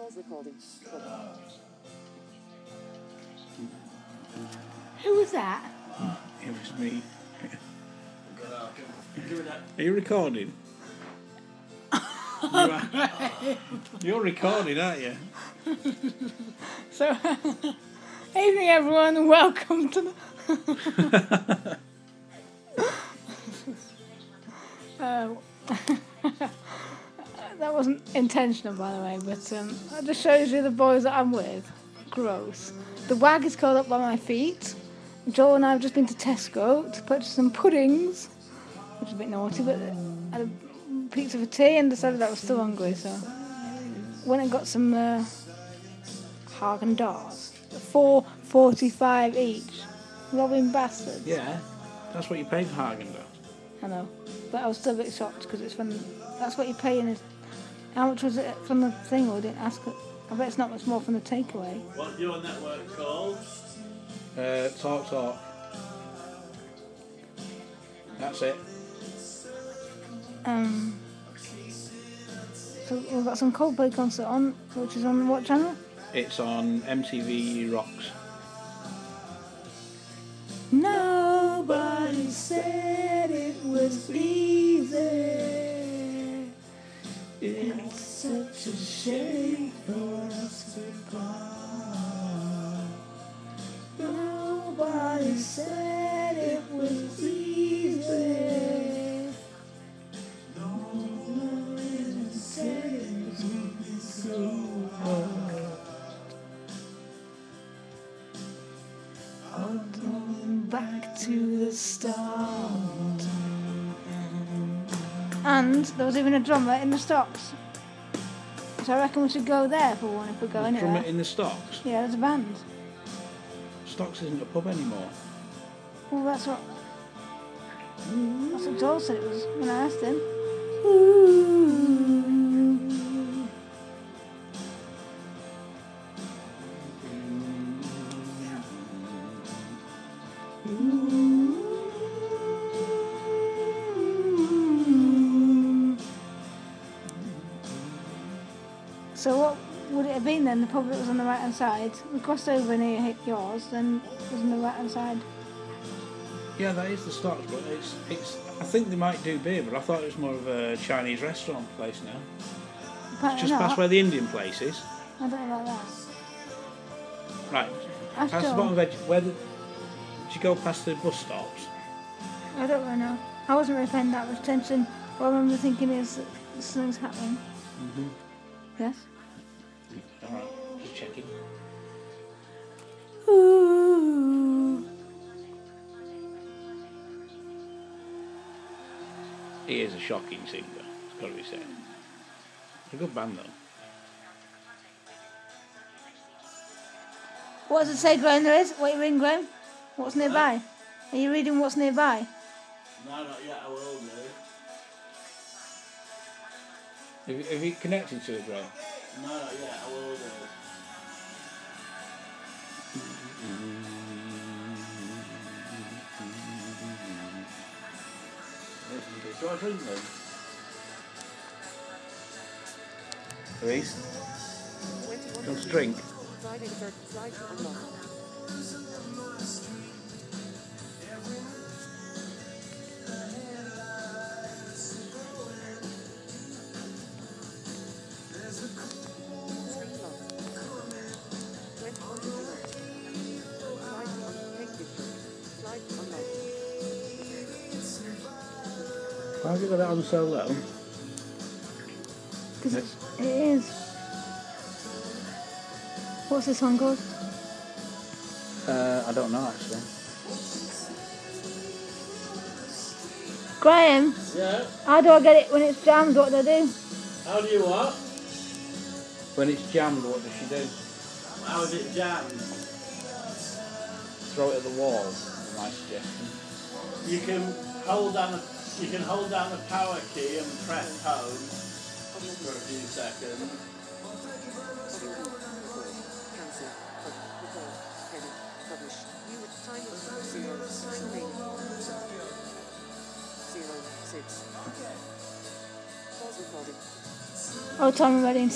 Who was that? It was me. Are you recording? You're recording, aren't you? So, evening everyone, and welcome to the... That wasn't intentional, by the way, but that just shows you the boys that I'm with. Gross. The wag is curled up by my feet. Joel and I have just been to Tesco to purchase some puddings, which is a bit naughty, but I had a pizza for tea and decided I was still hungry, so went and got some Haagen-Dazs. $4.45 each. Robbing bastards. Yeah, that's what you pay for Haagen-Dazs. I know, but I was still a bit shocked because it's from. That's what you pay in. How much was it from the thing? Or didn't ask it. I bet it's not much more from the takeaway. What's your network called? Talk. That's it. So we've got some Coldplay concert on, which is on what channel? It's on MTV Rocks. Nobody said it was easy. It's such a shame for us to part. Nobody said it was easy. Nobody said it would be so hard. I'm going back to the start. And there was even a drummer in the stocks. So I reckon we should go there for one if we're going Drummer anywhere. in the Stocks? Yeah, there's a band. Stocks isn't a pub anymore. Well, that's what Joel said it was when I asked him. So what would it have been then? The pub that was on the right hand side. We crossed over near yours, then it was on the right hand side. Yeah, that is the Stocks, but it's. I think they might do beer, but I thought it was more of a Chinese restaurant place now. Apparently Just not. past where the Indian place is. I don't know about that. Right. Ask Past the Joel. bottom of it, where did you go past the bus stops? I don't really know. I wasn't really paying that much attention. What I remember thinking is that something's happening. Mm-hmm. Yes? Alright, just checking. Ooh. He is a shocking singer, it's got to be said. It's a good band though. What does it say, Graham, there is? What are you reading, Graham? What's nearby? Are you reading what's nearby? No, not yet, I will do. Have you connected to it, Graham? No, not yet, I will do. Do I drink them? Reese? Do you want to drink? Why have you got it on so low? Because it is. What's this one called? I don't know actually. Graham, Yeah? how do I get it when it's jammed? What do I do? How do you what? When it's jammed, what does she do? How is it jammed? Throw it at the wall, my suggestion. You can hold down the power key and press home for a few seconds. Oh, time remaining